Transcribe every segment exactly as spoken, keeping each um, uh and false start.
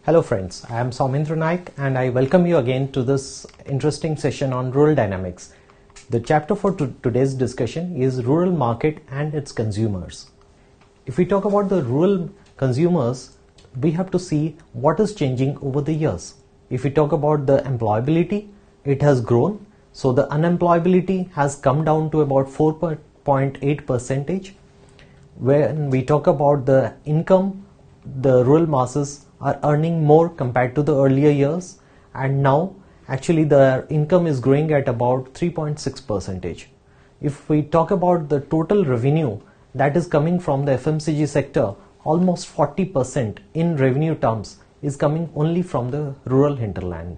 Hello friends, I am Soumendra Naik and I welcome you again to this interesting session on rural dynamics. The chapter for today's discussion is rural market and its consumers. If we talk about the rural consumers, we have to see what is changing over the years. If we talk about the employability, it has grown. So the unemployability has come down to about four point eight percentage. When we talk about the income, the rural masses are earning more compared to the earlier years, and now actually their income is growing at about three point six percentage. If we talk about the total revenue that is coming from the F M C G sector, almost forty percent in revenue terms is coming only from the rural hinterland.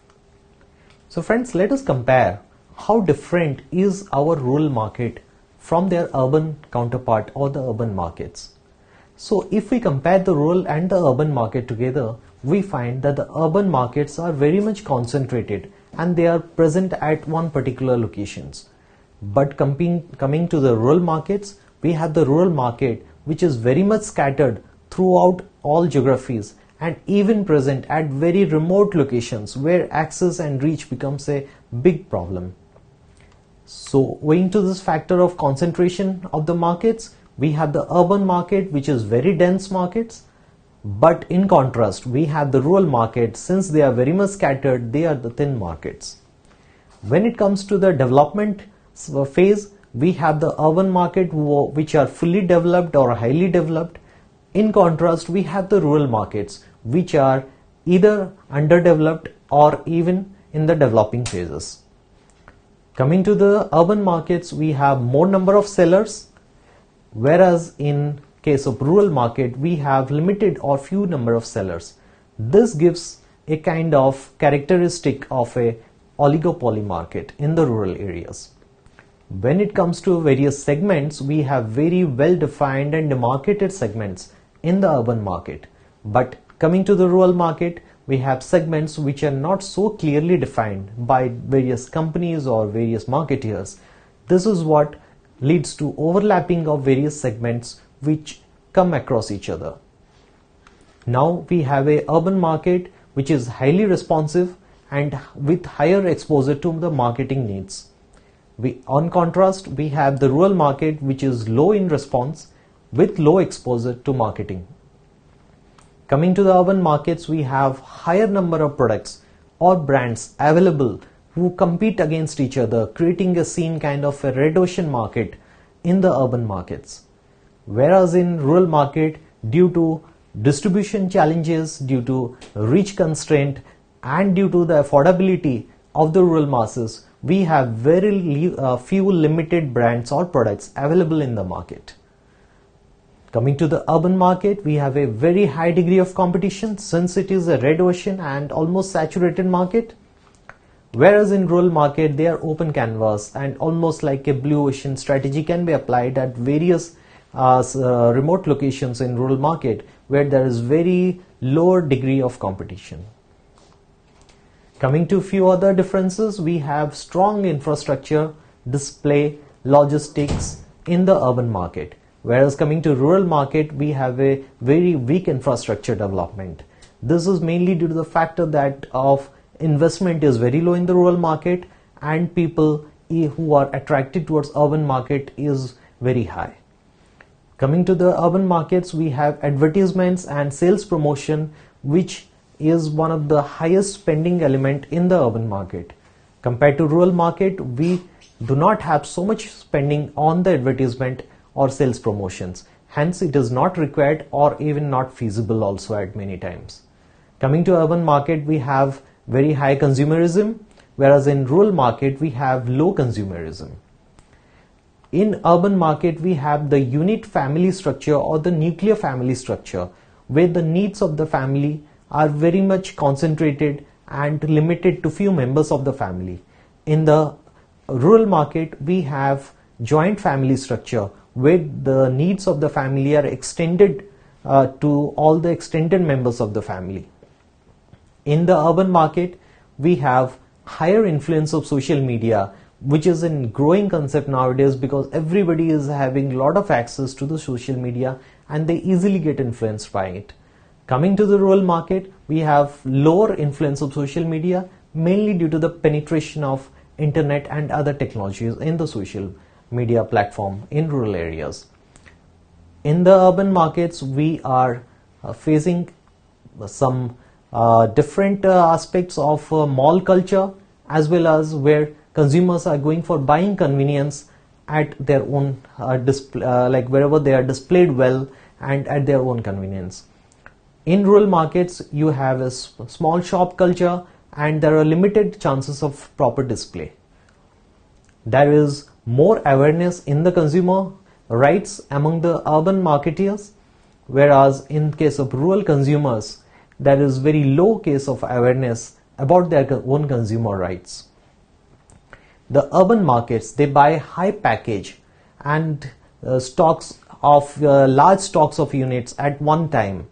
So friends, let us compare how different is our rural market from their urban counterpart or the urban markets. So if we compare the rural and the urban market together, we find that the urban markets are very much concentrated and they are present at one particular locations. But coming, coming to the rural markets, we have the rural market which is very much scattered throughout all geographies and even present at very remote locations where access and reach becomes a big problem. So owing to this factor of concentration of the markets, we have the urban market which is very dense markets, but in contrast we have the rural market. Since they are very much scattered, they are the thin markets. When it comes to the development phase, we have the urban market which are fully developed or highly developed. In contrast, we have the rural markets which are either underdeveloped or even in the developing phases. Coming to the urban markets, we have more number of sellers, whereas in case of rural market we have limited or few number of sellers. This gives a kind of characteristic of a oligopoly market in the rural areas. When it comes to various segments, we have very well defined and demarcated segments in the urban market, but coming to the rural market, we have segments which are not so clearly defined by various companies or various marketeers. This is what leads to overlapping of various segments which come across each other. Now we have a urban market which is highly responsive and with higher exposure to the marketing needs. We, on contrast, we have the rural market which is low in response with low exposure to marketing. Coming to the urban markets, we have higher number of products or brands available who compete against each other, creating a scene kind of a red ocean market in the urban markets. Whereas in rural market, due to distribution challenges, due to reach constraint and due to the affordability of the rural masses, we have very uh, few limited brands or products available in the market. Coming to the urban market, we have a very high degree of competition since it is a red ocean and almost saturated market. Whereas in rural market, they are open canvas and almost like a blue ocean strategy can be applied at various uh, uh, remote locations in rural market where there is very lower degree of competition. Coming to few other differences, we have strong infrastructure, display, logistics in the urban market. Whereas coming to rural market, we have a very weak infrastructure development. This is mainly due to the factor that of investment is very low in the rural market and people who are attracted towards urban market is very high. Coming to the urban markets, we have advertisements and sales promotion, which is one of the highest spending element in the urban market. Compared to rural market, we do not have so much spending on the advertisement or sales promotions. Hence, it is not required or even not feasible also at many times. Coming to urban market, we have very high consumerism, whereas in rural market, we have low consumerism. In urban market, we have the unit family structure or the nuclear family structure, where the needs of the family are very much concentrated and limited to few members of the family. In the rural market, we have joint family structure, where the needs of the family are extended uh, to all the extended members of the family. In the urban market, we have higher influence of social media, which is a growing concept nowadays because everybody is having a lot of access to the social media and they easily get influenced by it. Coming to the rural market, we have lower influence of social media, mainly due to the penetration of internet and other technologies in the social media platform in rural areas. In the urban markets, we are uh, facing some uh, different uh, aspects of uh, mall culture, as well as where consumers are going for buying convenience at their own uh, display, uh, like wherever they are displayed well and at their own convenience. In rural markets, you have a small shop culture and there are limited chances of proper display. There is more awareness in the consumer rights among the urban marketeers, whereas in case of rural consumers, there is very low case of awareness about their own consumer rights. The urban markets, they buy high package and uh, stocks of uh, large stocks of units at one time.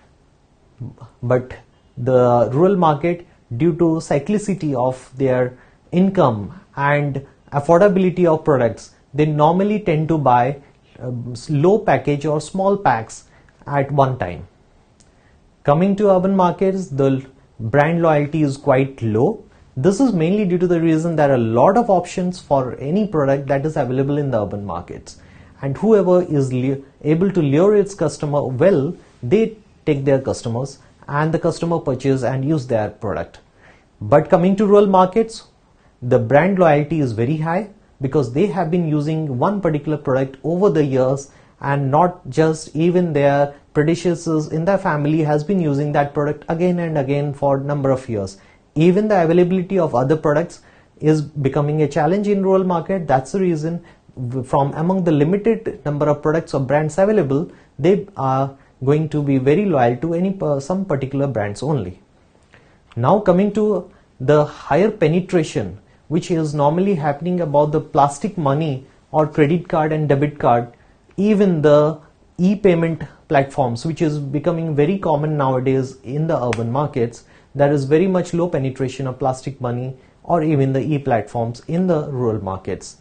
But the rural market, due to cyclicity of their income and affordability of products, they normally tend to buy uh, low package or small packs at one time. Coming to urban markets, the brand loyalty is quite low. This is mainly due to the reason there are a lot of options for any product that is available in the urban markets, and whoever is able to lure its customer well, they take their customers and the customer purchase and use their product. But coming to rural markets, the brand loyalty is very high because they have been using one particular product over the years, and not just even their predecessors in their family has been using that product again and again for a number of years. Even the availability of other products is becoming a challenge in rural market. That's the reason from among the limited number of products or brands available, they are going to be very loyal to any some particular brands only. Now coming to the higher penetration, which is normally happening about the plastic money or credit card and debit card, even the e-payment platforms, which is becoming very common nowadays in the urban markets, there is very much low penetration of plastic money or even the e-platforms in the rural markets.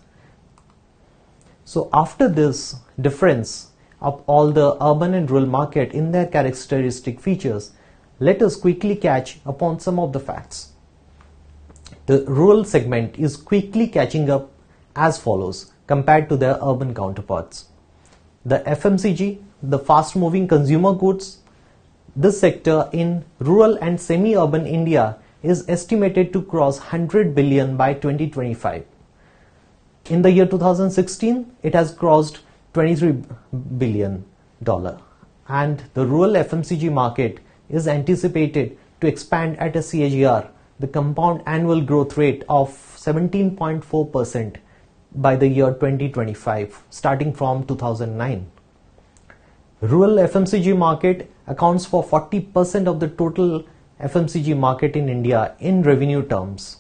So after this difference of all the urban and rural market in their characteristic features, let us quickly catch upon some of the facts. The rural segment is quickly catching up as follows compared to their urban counterparts. The F M C G, the fast moving consumer goods, this sector in rural and semi-urban India is estimated to cross one hundred billion by twenty twenty-five. In the year two thousand sixteen, it has crossed twenty-three billion dollars, and the rural F M C G market is anticipated to expand at a C A G R, the compound annual growth rate of seventeen point four percent by the year twenty twenty-five, starting from two thousand nine. Rural F M C G market accounts for forty percent of the total F M C G market in India in revenue terms.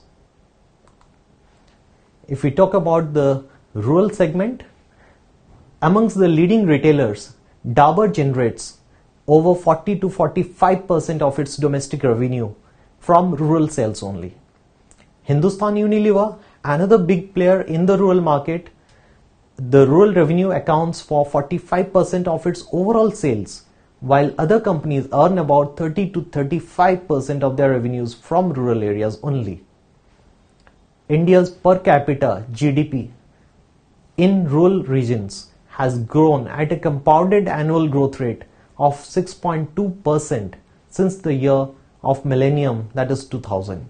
If we talk about the rural segment, amongst the leading retailers, Dabur generates over forty to forty-five percent of its domestic revenue from rural sales only. Hindustan Unilever, another big player in the rural market, the rural revenue accounts for forty-five percent of its overall sales, while other companies earn about thirty to thirty-five percent of their revenues from rural areas only. India's per capita G D P in rural regions has grown at a compounded annual growth rate of six point two percent since the year of millennium, that is two thousand.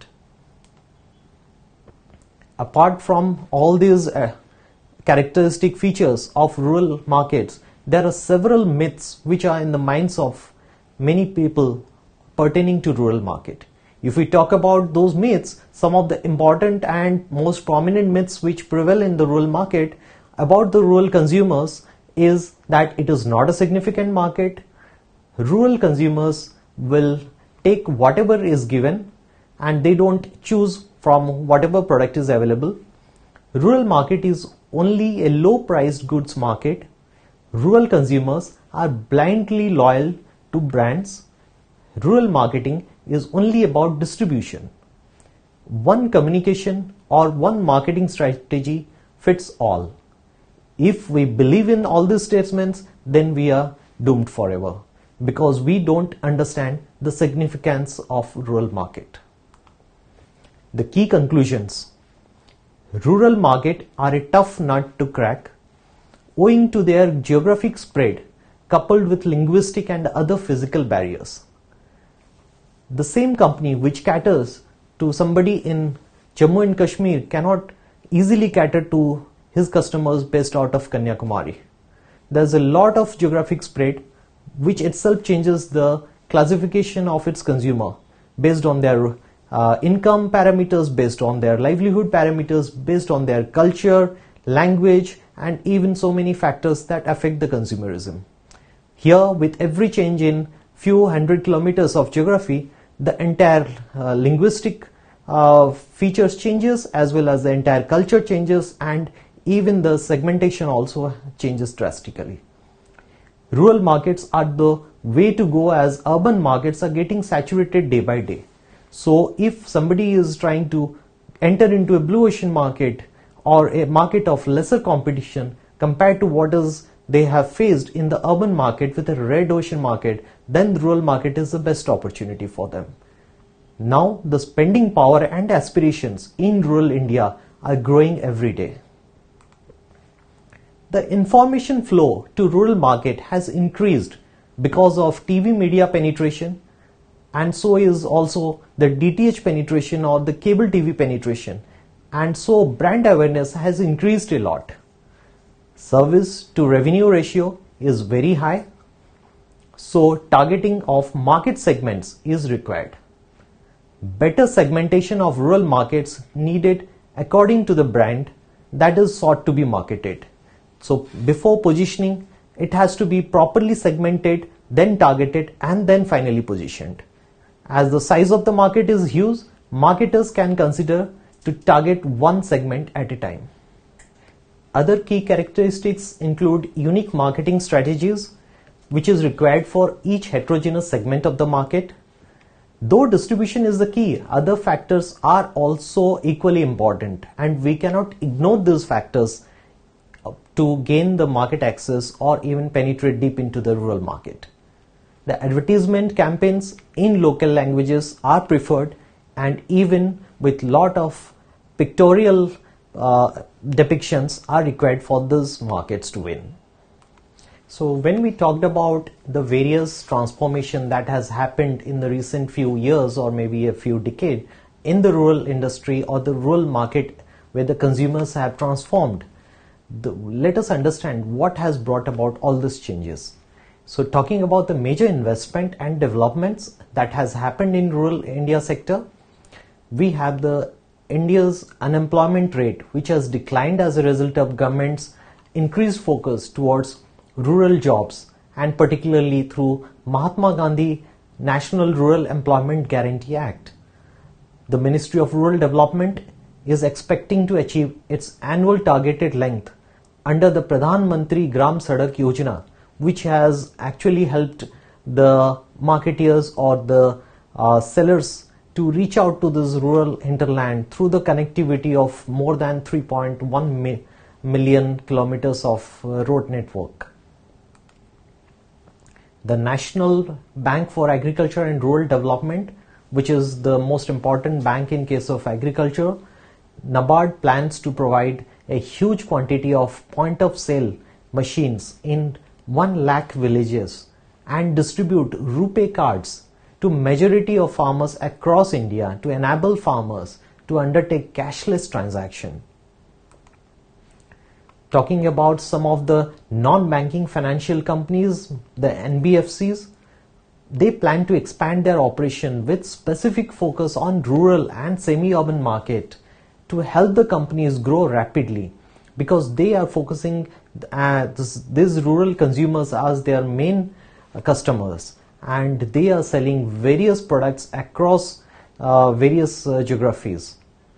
Apart from all these uh, characteristic features of rural markets, there are several myths which are in the minds of many people pertaining to rural market. If we talk about those myths, some of the important and most prominent myths which prevail in the rural market about the rural consumers is that it is not a significant market. Rural consumers will take whatever is given and they don't choose from whatever product is available. Rural market is only a low priced goods market. Rural consumers are blindly loyal to brands. Rural marketing is only about distribution. One communication or one marketing strategy fits all. If we believe in all these statements, then we are doomed forever. because we don't understand the significance of rural market. The key conclusions. Rural market are a tough nut to crack owing to their geographic spread coupled with linguistic and other physical barriers. The same company which caters to somebody in Jammu and Kashmir cannot easily cater to his customers based out of Kanyakumari. There's a lot of geographic spread which itself changes the classification of its consumer based on their uh, income parameters, based on their livelihood parameters, based on their culture, language, and even so many factors that affect the consumerism. Here, with every change in few hundred kilometers of geography, the entire uh, linguistic uh, features changes, as well as the entire culture changes, and even the segmentation also changes drastically. Rural markets are the way to go, as urban markets are getting saturated day by day. So if somebody is trying to enter into a blue ocean market or a market of lesser competition compared to what is they have faced in the urban market with a red ocean market, then the rural market is the best opportunity for them. Now the spending power and aspirations in rural India are growing every day. The information flow to rural market has increased because of T V media penetration, and so is also the D T H penetration or the cable T V penetration, and so brand awareness has increased a lot. Service to revenue ratio is very high, so targeting of market segments is required. Better segmentation of rural markets needed according to the brand that is sought to be marketed. So before positioning, it has to be properly segmented, then targeted, and then finally positioned. As the size of the market is huge, marketers can consider to target one segment at a time. Other key characteristics include unique marketing strategies, which is required for each heterogeneous segment of the market. Though distribution is the key, other factors are also equally important, and we cannot ignore these factors to gain the market access or even penetrate deep into the rural market. The advertisement campaigns in local languages are preferred, and even with lot of pictorial uh, depictions are required for these markets to win. So when we talked about the various transformation that has happened in the recent few years or maybe a few decades in the rural industry or the rural market where the consumers have transformed, the, let us understand what has brought about all these changes. So talking about the major investment and developments that has happened in rural India sector, we have the India's unemployment rate, which has declined as a result of government's increased focus towards rural jobs, and particularly through Mahatma Gandhi National Rural Employment Guarantee Act. The Ministry of Rural Development is expecting to achieve its annual targeted length under the Pradhan Mantri Gram Sadak Yojana, which has actually helped the marketeers or the uh, sellers to reach out to this rural hinterland through the connectivity of more than three point one mi- million kilometers of uh, road network. The National Bank for Agriculture and Rural Development, which is the most important bank in case of agriculture, NABARD plans to provide a huge quantity of point of sale machines in one lakh villages and distribute RuPay cards to majority of farmers across India to enable farmers to undertake cashless transaction. Talking about some of the non-banking financial companies, the N B F Cs, they plan to expand their operation with specific focus on rural and semi-urban market to help the companies grow rapidly, because they are focusing uh, this, these rural consumers as their main uh, customers, and they are selling various products across uh, various uh, geographies.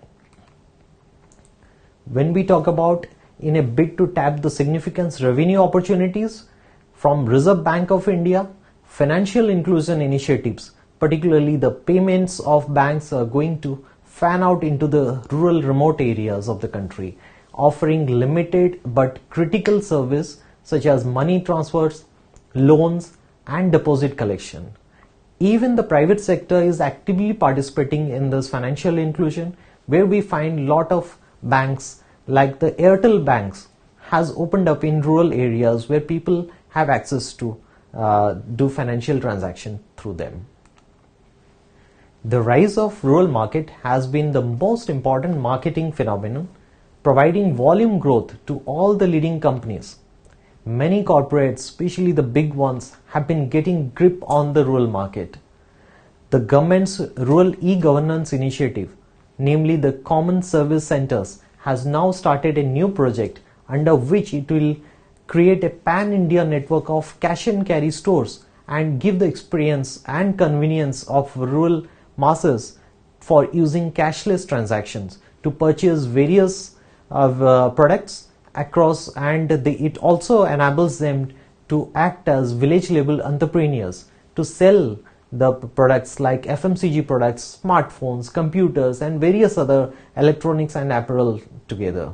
When we talk about in a bid to tap the significant revenue opportunities from Reserve Bank of India, financial inclusion initiatives, particularly the payments of banks, are going to fan out into the rural remote areas of the country, offering limited but critical service such as money transfers, loans, and deposit collection. Even the private sector is actively participating in this financial inclusion, where we find lot of banks like the Airtel banks has opened up in rural areas where people have access to uh, do financial transaction through them. The rise of rural market has been the most important marketing phenomenon, providing volume growth to all the leading companies. Many corporates, especially the big ones, have been getting grip on the rural market. The government's rural e-governance initiative, namely the Common Service Centers, has now started a new project under which it will create a pan-India network of cash and carry stores and give the experience and convenience of rural masses for using cashless transactions to purchase various of uh, products across, and they, it also enables them to act as village level entrepreneurs to sell the products like F M C G products, smartphones, computers and various other electronics and apparel together.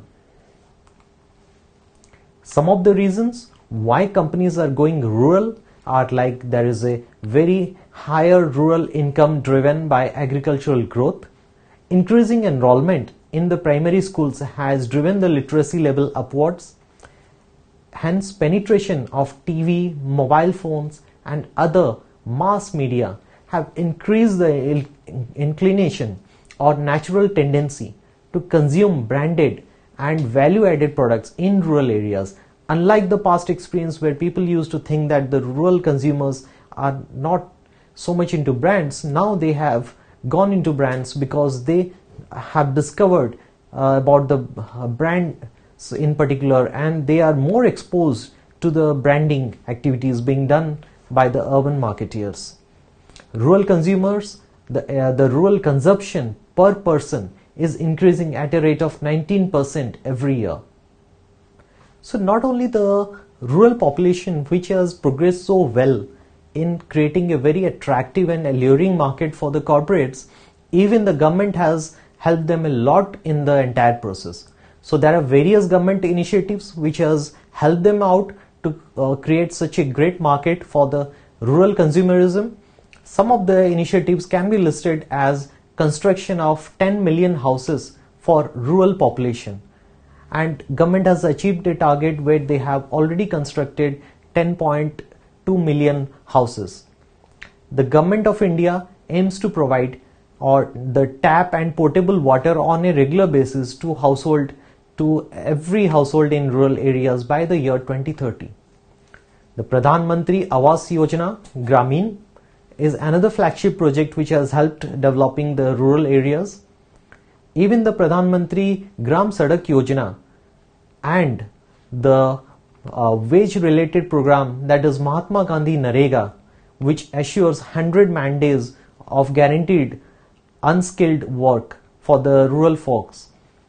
Some of the reasons why companies are going rural are like there is a very higher rural income driven by agricultural growth. Increasing enrollment in the primary schools has driven the literacy level upwards. Hence, penetration of T V, mobile phones and other mass media have increased the inclination or natural tendency to consume branded and value-added products in rural areas. Unlike the past experience where people used to think that the rural consumers are not so much into brands, now they have gone into brands because they have discovered uh, about the uh, brands in particular, and they are more exposed to the branding activities being done by the urban marketeers. Rural consumers, the, uh, the rural consumption per person is increasing at a rate of nineteen percent every year. So not only the rural population which has progressed so well in creating a very attractive and alluring market for the corporates, even the government has helped them a lot in the entire process. So there are various government initiatives which has helped them out to uh, create such a great market for the rural consumerism. Some of the initiatives can be listed as construction of ten million houses for rural population, and government has achieved a target where they have already constructed ten point two million houses. The government of India aims to provide or the tap and potable water on a regular basis to household to every household in rural areas by the year twenty thirty. The Pradhan Mantri Awas Yojana Gramin is another flagship project which has helped developing the rural areas. Even the Pradhan Mantri Gram Sadak Yojana and the uh, wage related program, that is Mahatma Gandhi Narega, which assures one hundred man days of guaranteed unskilled work for the rural folks.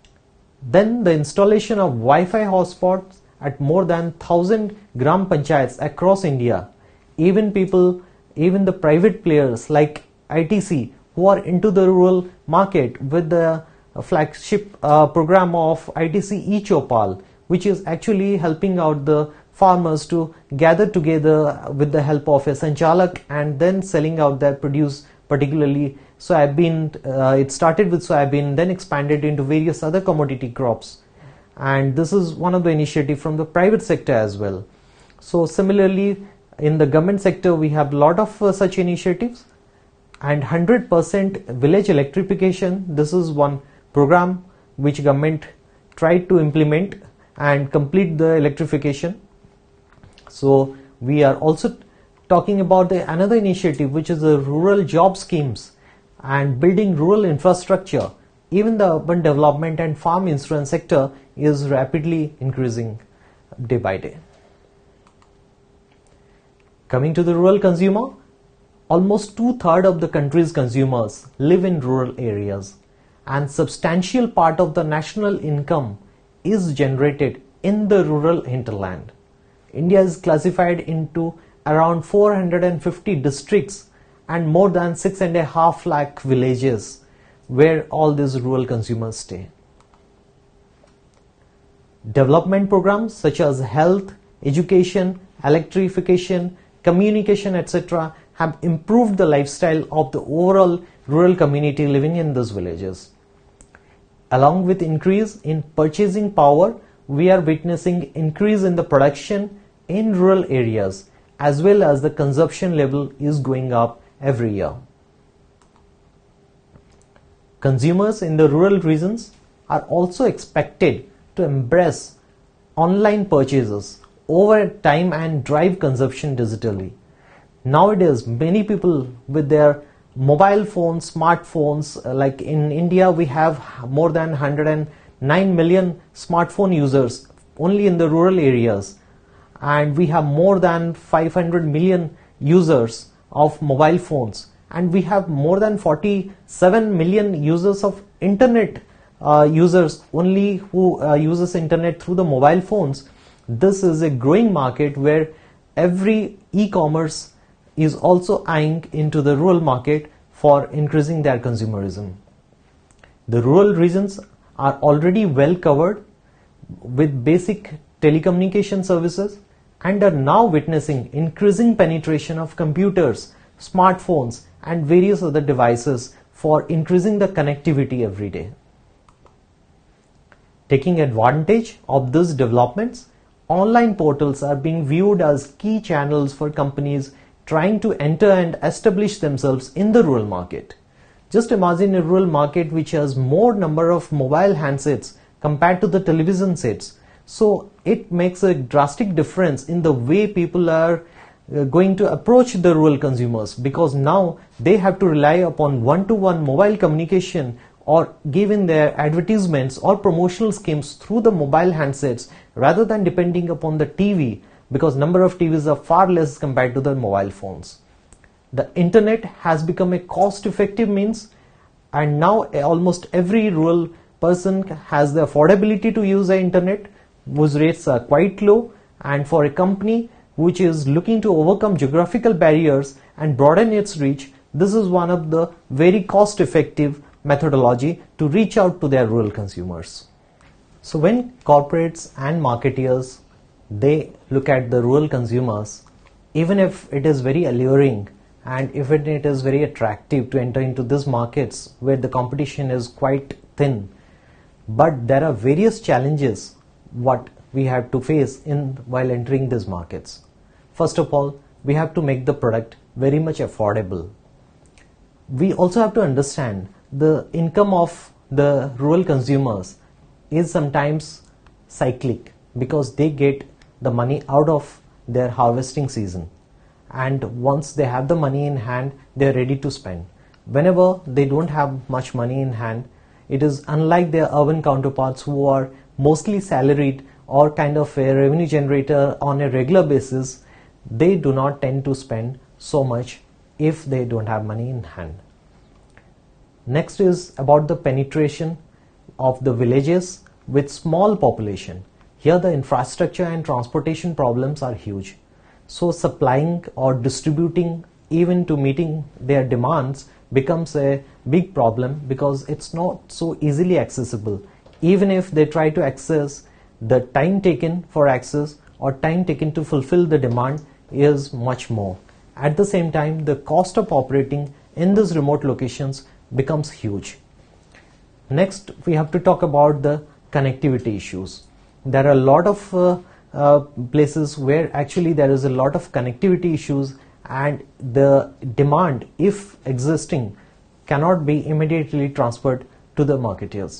Then the installation of Wi-Fi hotspots at more than one thousand gram panchayats across India. Even people, even the private players like I T C who are into the rural market with the flagship uh, program of I T C eChopal, which is actually helping out the farmers to gather together with the help of a sanchalak and then selling out their produce, particularly soybean. Uh, it started with soybean, then expanded into various other commodity crops. And this is one of the initiatives from the private sector as well. So similarly, in the government sector, we have a lot of uh, such initiatives. And one hundred percent village electrification, this is one program which government tried to implement and complete the electrification. So we are also talking about the another initiative, which is the rural job schemes and building rural infrastructure. Even the urban development and farm insurance sector is rapidly increasing day by day. Coming to the rural consumer, almost two-thirds of the country's consumers live in rural areas, and substantial part of the national income is generated in the rural hinterland. India is classified into around four hundred fifty districts and more than six and a half lakh villages where all these rural consumers stay. Development programs such as health, education, electrification, communication, et cetera have improved the lifestyle of the overall rural community living in these villages. Along with increase in purchasing power, we are witnessing increase in the production in rural areas, as well as the consumption level is going up every year. Consumers in the rural regions are also expected to embrace online purchases over time and drive consumption digitally. Nowadays, many people with their mobile phones, smartphones, like in India, we have more than one hundred nine million smartphone users only in the rural areas, and we have more than five hundred million users of mobile phones, and we have more than forty-seven million users of internet uh, users only who uh, uses internet through the mobile phones. This is a growing market where every e-commerce is also eyeing into the rural market for increasing their consumerism. The rural regions are already well covered with basic telecommunication services and are now witnessing increasing penetration of computers, smartphones and various other devices for increasing the connectivity every day. Taking advantage of these developments, online portals are being viewed as key channels for companies trying to enter and establish themselves in the rural market. Just imagine a rural market which has more number of mobile handsets compared to the television sets. So it makes a drastic difference in the way people are uh, going to approach the rural consumers, because now they have to rely upon one-to-one mobile communication or giving their advertisements or promotional schemes through the mobile handsets rather than depending upon the T V, because number of T Vs are far less compared to the mobile phones. The internet has become a cost-effective means, and now almost every rural person has the affordability to use the internet, whose rates are quite low, and for a company which is looking to overcome geographical barriers and broaden its reach, this is one of the very cost-effective methodology to reach out to their rural consumers. So when corporates and marketeers, they look at the rural consumers, even if it is very alluring and if it, it is very attractive to enter into these markets where the competition is quite thin, but there are various challenges what we have to face in while entering these markets. First of all, we have to make the product very much affordable. We also have to understand the income of the rural consumers is sometimes cyclic, because they get the money out of their harvesting season, and once they have the money in hand, they are ready to spend. Whenever they don't have much money in hand, it is unlike their urban counterparts who are mostly salaried or kind of a revenue generator on a regular basis. They do not tend to spend so much if they don't have money in hand. Next is about the penetration of the villages with small population. Here the infrastructure and transportation problems are huge. So supplying or distributing even to meeting their demands becomes a big problem, because it's not so easily accessible. Even if they try to access, the time taken for access or time taken to fulfill the demand is much more. At the same time, the cost of operating in these remote locations becomes huge. Next, we have to talk about the connectivity issues. There are a lot of uh, uh, places where actually there is a lot of connectivity issues, and the demand, if existing, cannot be immediately transferred to the marketeers.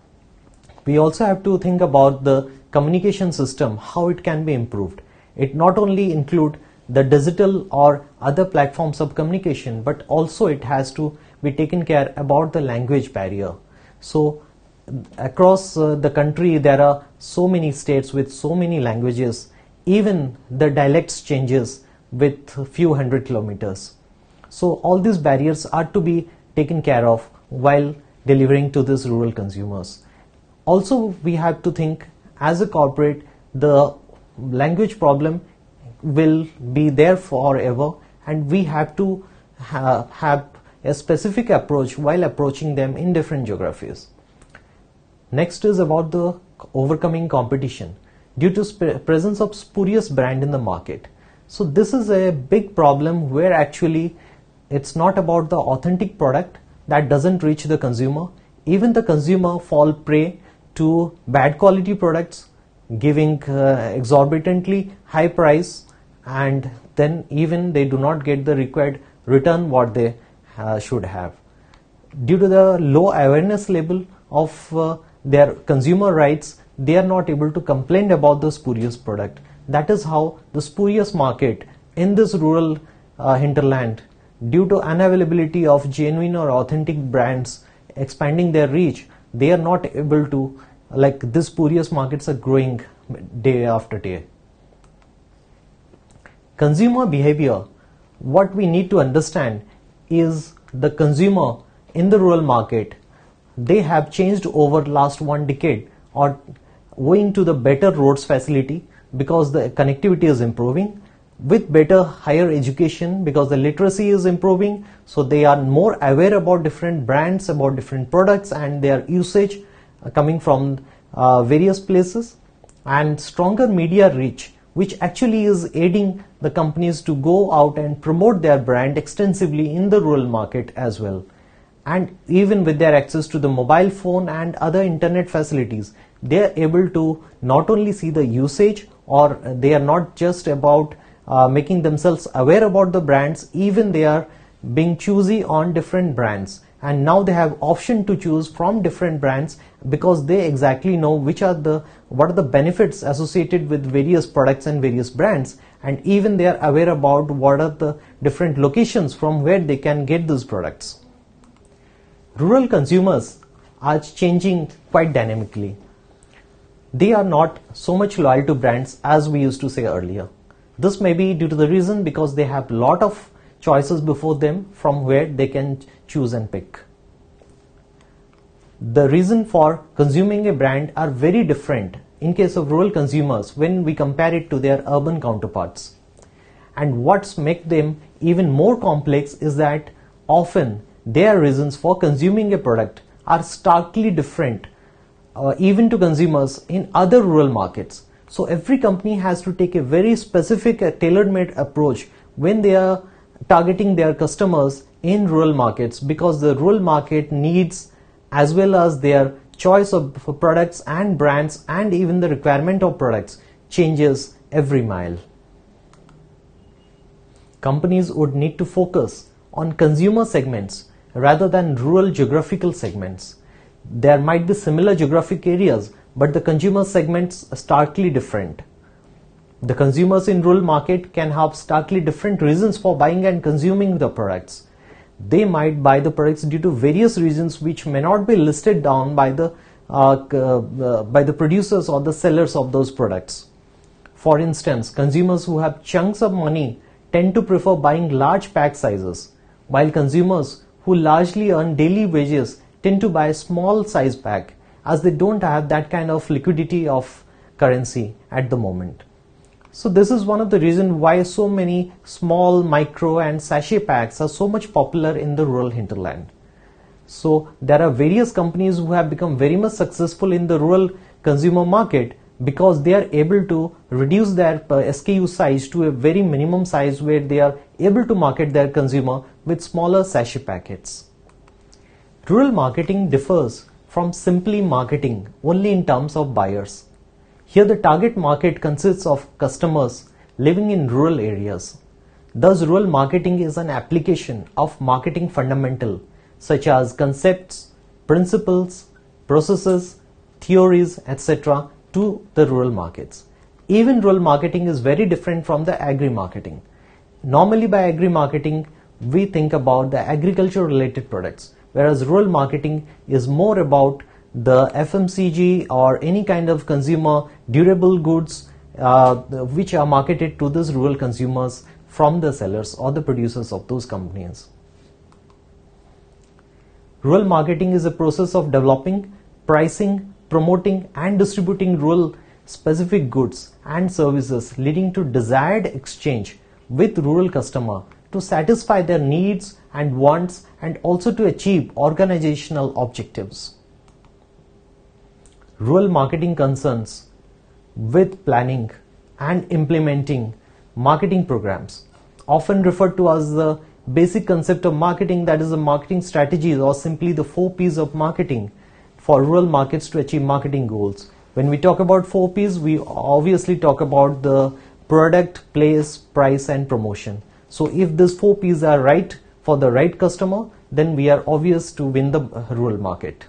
We also have to think about the communication system, how it can be improved. It not only include the digital or other platforms of communication, but also it has to be taken care about the language barrier. So across uh, the country there are so many states with so many languages, even the dialects changes with a few hundred kilometers. So all these barriers are to be taken care of while delivering to these rural consumers. Also, we have to think as a corporate, the language problem will be there forever, and we have to ha- have a specific approach while approaching them in different geographies. Next is about the overcoming competition. Due to sp- presence of spurious brand in the market, So this is a big problem where actually it's not about the authentic product that doesn't reach the consumer. Even the consumer fall prey to bad quality products, giving uh, exorbitantly high price, and then even they do not get the required return what they uh, should have. Due to the low awareness level of uh, their consumer rights, they are not able to complain about the spurious product. That is how the spurious market in this rural uh, hinterland, due to unavailability of genuine or authentic brands expanding their reach, they are not able to, like this spurious markets are growing day after day. Consumer behavior, what we need to understand is the consumer in the rural market, they have changed over last one decade or owing to the better roads facility because the connectivity is improving, with better higher education because the literacy is improving, so they are more aware about different brands, about different products and their usage uh, coming from uh, various places, and stronger media reach, which actually is aiding the companies to go out and promote their brand extensively in the rural market as well. And even with their access to the mobile phone and other internet facilities, they are able to not only see the usage, or they are not just about uh, making themselves aware about the brands, even they are being choosy on different brands. And now they have option to choose from different brands because they exactly know which are the what are the benefits associated with various products and various brands, and even they are aware about what are the different locations from where they can get those products. Rural consumers are changing quite dynamically. They are not so much loyal to brands as we used to say earlier. This may be due to the reason because they have lot of choices before them from where they can choose and pick. The reason for consuming a brand are very different in case of rural consumers when we compare it to their urban counterparts. And what's make them even more complex is that often their reasons for consuming a product are starkly different uh, even to consumers in other rural markets. So every company has to take a very specific uh, tailor-made approach when they are targeting their customers in rural markets, because the rural market needs as well as their choice of products and brands and even the requirement of products changes every mile. Companies would need to focus on consumer segments rather than rural geographical segments. There might be similar geographic areas, but the consumer segments are starkly different. The consumers in rural market can have starkly different reasons for buying and consuming the products. They might buy the products due to various reasons which may not be listed down by the uh, uh, by the producers or the sellers of those products. For instance, consumers who have chunks of money tend to prefer buying large pack sizes, while consumers who largely earn daily wages tend to buy a small size pack, as they don't have that kind of liquidity of currency at the moment. So this is one of the reasons why so many small, micro and sachet packs are so much popular in the rural hinterland. So there are various companies who have become very much successful in the rural consumer market because they are able to reduce their S K U size to a very minimum size where they are able to market their consumer with smaller sachet packets. Rural marketing differs from simply marketing only in terms of buyers. Here the target market consists of customers living in rural areas. Thus rural marketing is an application of marketing fundamental such as concepts, principles, processes, theories, et cetera to the rural markets. Even rural marketing is very different from the agri-marketing. Normally by agri-marketing we think about the agriculture related products, whereas rural marketing is more about the F M C G or any kind of consumer durable goods uh, which are marketed to these rural consumers from the sellers or the producers of those companies. Rural marketing is a process of developing, pricing, promoting and distributing rural specific goods and services leading to desired exchange with rural customer to satisfy their needs and wants and also to achieve organizational objectives. Rural marketing concerns with planning and implementing marketing programs, often referred to as the basic concept of marketing, that is the marketing strategies or simply the four P's of marketing for rural markets to achieve marketing goals. When we talk about four P's, we obviously talk about the product, place, price and promotion. So if these four P's are right for the right customer, then we are obvious to win the rural market.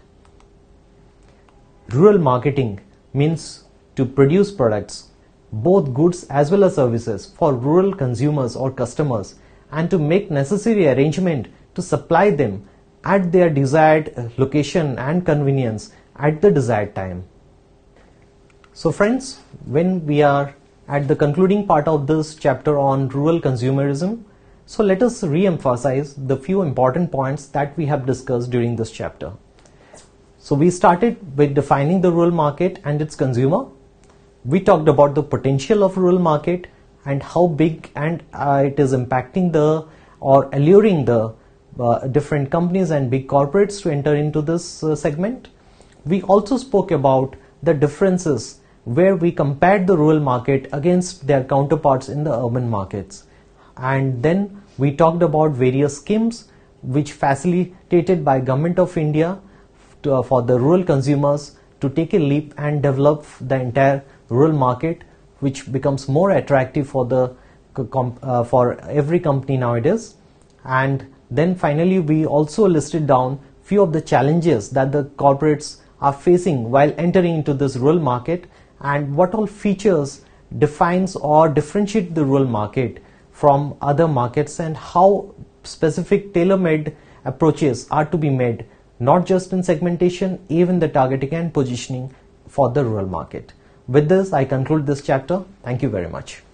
Rural marketing means to produce products, both goods as well as services, for rural consumers or customers, and to make necessary arrangement to supply them at their desired location and convenience at the desired time. So friends, when we are at the concluding part of this chapter on rural consumerism, so let us re-emphasize the few important points that we have discussed during this chapter. So we started with defining the rural market and its consumer. We talked about the potential of rural market and how big and uh, it is impacting the or alluring the uh, different companies and big corporates to enter into this uh, segment. We also spoke about the differences where we compared the rural market against their counterparts in the urban markets. And then we talked about various schemes which facilitated by Government of India to, uh, for the rural consumers to take a leap and develop the entire rural market, which becomes more attractive for the uh, for every company nowadays. And then finally we also listed down few of the challenges that the corporates are facing while entering into this rural market, and what all features defines or differentiate the rural market from other markets, and how specific tailor-made approaches are to be made, not just in segmentation, even the targeting and positioning for the rural market. With this, I conclude this chapter. Thank you very much.